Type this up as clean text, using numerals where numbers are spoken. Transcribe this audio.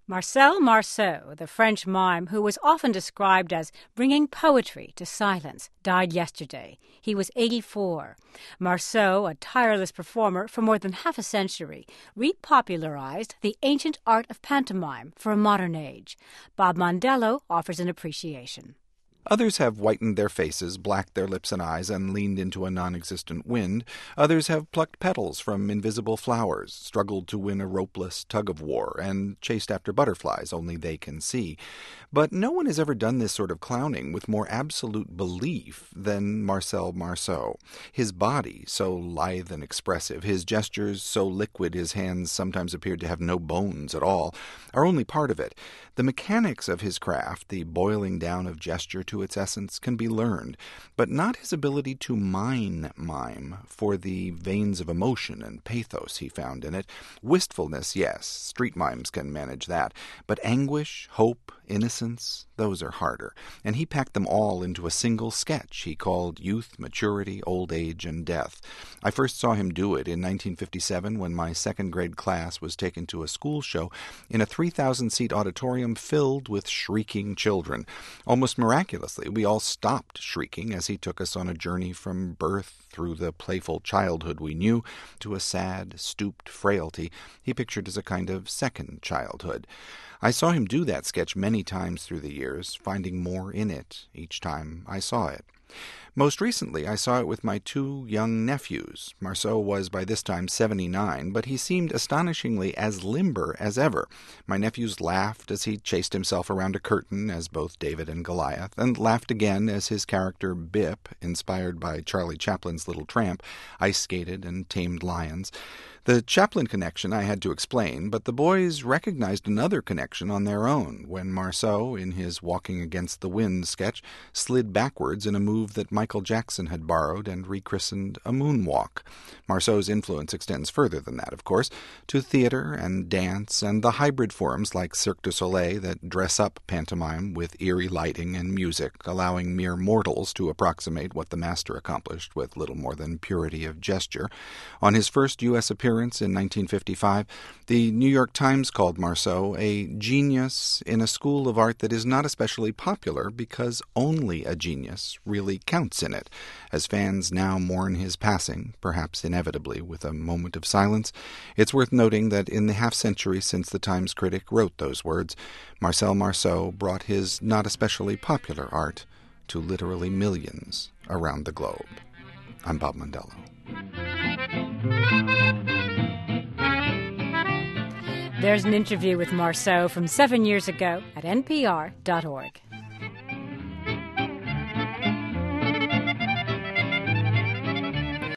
Marcel Marceau, the French mime who was often described as bringing poetry to silence, died yesterday. He was 84. Marceau, a tireless performer for more than half a century, repopularized the ancient art of pantomime for a modern age. Bob Mondello offers an appreciation. Others have whitened their faces, blacked their lips and eyes, and leaned into a non-existent wind. Others have plucked petals from invisible flowers, struggled to win a ropeless tug-of-war, and chased after butterflies only they can see. But no one has ever done this sort of clowning with more absolute belief than Marcel Marceau. His body, so lithe and expressive, his gestures so liquid his hands sometimes appeared to have no bones at all, are only part of it. The mechanics of his craft, the boiling down of gesture to its essence, can be learned, but not his ability to mine mime for the veins of emotion and pathos he found in it. Wistfulness, yes, street mimes can manage that, but anguish, hope, innocence, those are harder, and he packed them all into a single sketch he called Youth, Maturity, Old Age, and Death. I first saw him do it in 1957 when my second-grade class was taken to a school show in a 3,000-seat auditorium filled with shrieking children. Almost miraculously, we all stopped shrieking as he took us on a journey from birth through the playful childhood we knew to a sad, stooped frailty he pictured as a kind of second childhood. I saw him do that sketch many times through the years, finding more in it each time I saw it. Most recently, I saw it with my two young nephews. Marceau was by this time 79, but he seemed astonishingly as limber as ever. My nephews laughed as he chased himself around a curtain as both David and Goliath, and laughed again as his character Bip, inspired by Charlie Chaplin's Little Tramp, ice-skated and tamed lions. The Chaplin connection I had to explain, but the boys recognized another connection on their own when Marceau, in his Walking Against the Wind sketch, slid backwards in a move that Michael Jackson had borrowed and rechristened a moonwalk. Marceau's influence extends further than that, of course, to theater and dance and the hybrid forms like Cirque du Soleil that dress up pantomime with eerie lighting and music, allowing mere mortals to approximate what the master accomplished with little more than purity of gesture. On his first U.S. appearance in 1955, the New York Times called Marceau a genius in a school of art that is not especially popular because only a genius really counts in it. As fans now mourn his passing, perhaps inevitably with a moment of silence, it's worth noting that in the half-century since the Times critic wrote those words, Marcel Marceau brought his not especially popular art to literally millions around the globe. I'm Bob Mondello. There's an interview with Marceau from 7 years ago at npr.org.